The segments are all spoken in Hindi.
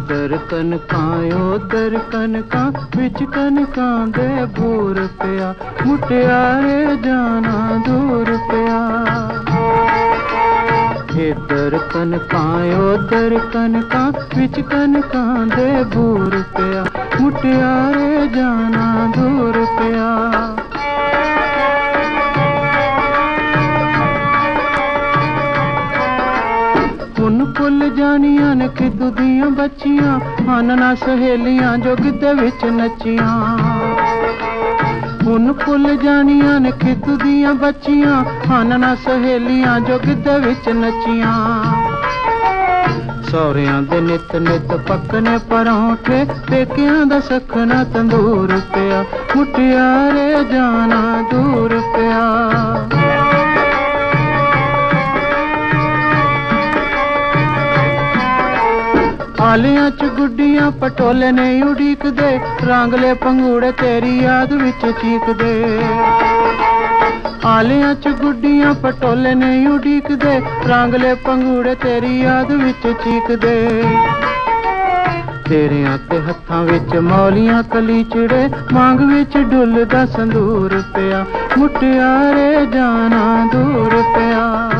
इधर कनकां उधर कनकां विच कनकां दे बूर पिया मुटियारे जाना दूर पिया। इधर कनकां उधर कनकां विच कनकां दे बूर पिया मुटियारे जाना दूर पिया। हुन भुल जानियां ने खिदू दियां बच्चियां आनना सहेलियां जो गिद्धे विच नच्चियां। हुन भुल जानियां ने खिदू दियां बच्चियां आनना सहेलियां जो गिद्धे विच नच्चियां। सौरियां दे नित नित पकने परौंठे पेकियां दा सखना तंदूर पिया मुटियारे जाना दूर पिया। आलियां च गुड्डियां पटोले नहीं उड़ीकदे रांगले पंगूड़े तेरी याद विच चीकदे। आलियां च गुड्डियां पटोले नहीं उड़ीकदे रांगले पंगूड़े तेरी याद विच चीकदे। तेरियां ते हत्थां विच मौलियां कलीचड़े मांग विच डुलदा संदूर पिया मुटियारे जाना दूर पिया।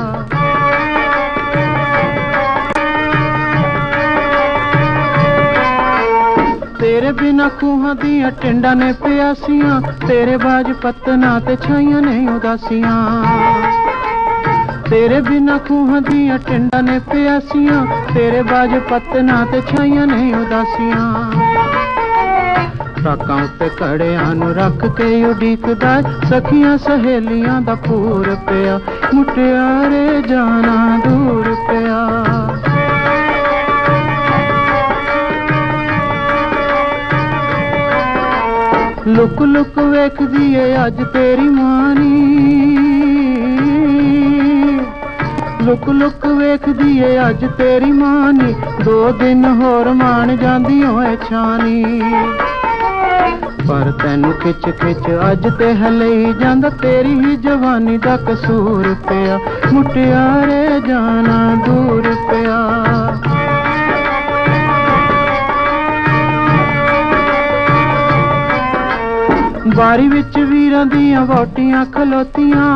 तेरे बिना खूहां दियां टिंडां ने प्यासियां तेरे बाज पत्तना ते छाइयां ने उदासियां। तेरे बिना खूहां दियां टिंडां ने प्यासियां तेरे बाज पत्तना ते छाइयां ने उदासियां। टाकां उत्ते कड़ियां नूं रख के उडीकदा सखियां सहेलियां दा पूर पिया मुटियारे जाना दूर पिया। लुक लुक वेखदी ए अज तेरी मानी लुक लुक वेखदी ए अज तेरी मानी दो दिन होर मान जांदी होए छानी। पर तैनू खिच खिच अज ते हलई जांदा तेरी ही जवानी दा कसूर पिया मुटियारे जाना दूर पिया। बारी विच वीरां दियां वोटियां खलोतियां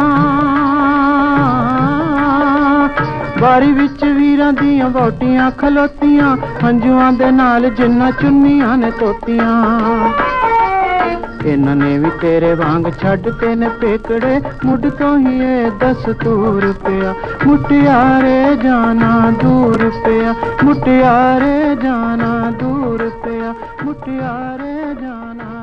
बारी विच वीरां दियां वोटियां खलोतियां हंजुआं दे नाल जिन्ना चुन्नियां ने तोतियां। इन्हां ने भी तेरे वांग छड्ड के ने पेकड़े मुड तो ही ए दस्तूर पिया मुटियारे जाना दूर पिया मुटियारे जाना दूर पिया मुटियारे जाना